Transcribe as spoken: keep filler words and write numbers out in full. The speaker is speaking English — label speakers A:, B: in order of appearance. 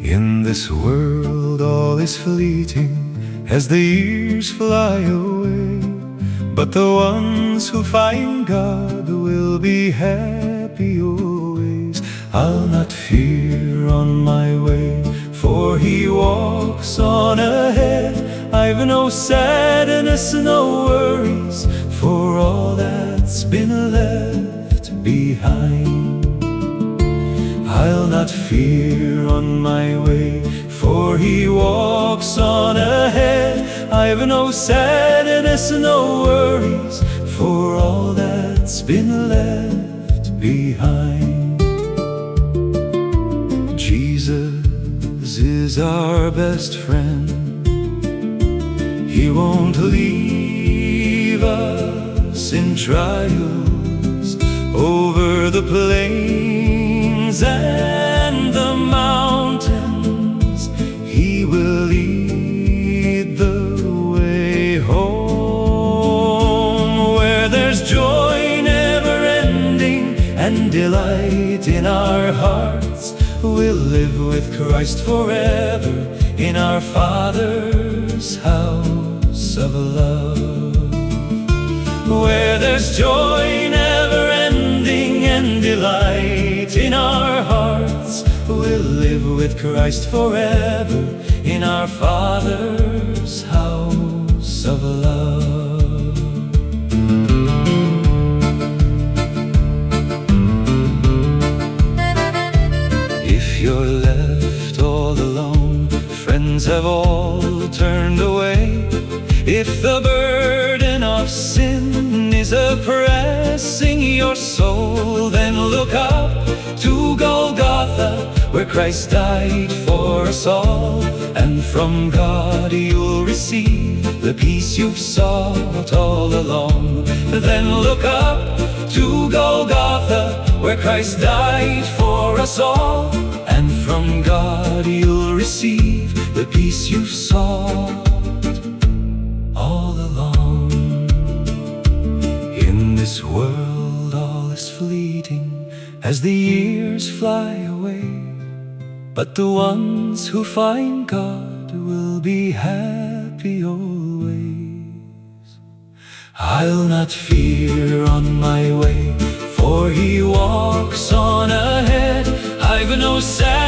A: In this world all is fleeting as the years fly away, but the ones who find God will be happy always. I'll not fear on my way, for He walks on ahead. I've no sadness, no worries, for all that's been left behind. I'll not fear on my way, for He walks on ahead. I've no sadness, no worries, for all that's been left behind. Jesus is our best friend. He won't leave us in trials. Over the plains and the mountains, He will lead the way home, where there's joy never-ending and delight in our hearts. We'll live with Christ forever in our Father's house of love, where there's joy never-ending and delight in our hearts. We'll live with Christ forever in our Father's house of love. If you're left all alone, friends have all turned away, if the burden of sin is oppressing your soul, then look up to Golgotha, where Christ died for us all. And from God you'll receive the peace you've sought all along. Then look up to Golgotha, where Christ died for us all. And from God you'll receive the peace you've sought all along. In this world all is fleeting as the years fly away, but the ones who find God will be happy always. I'll not fear on my way, for He walks on ahead. I've no sadness,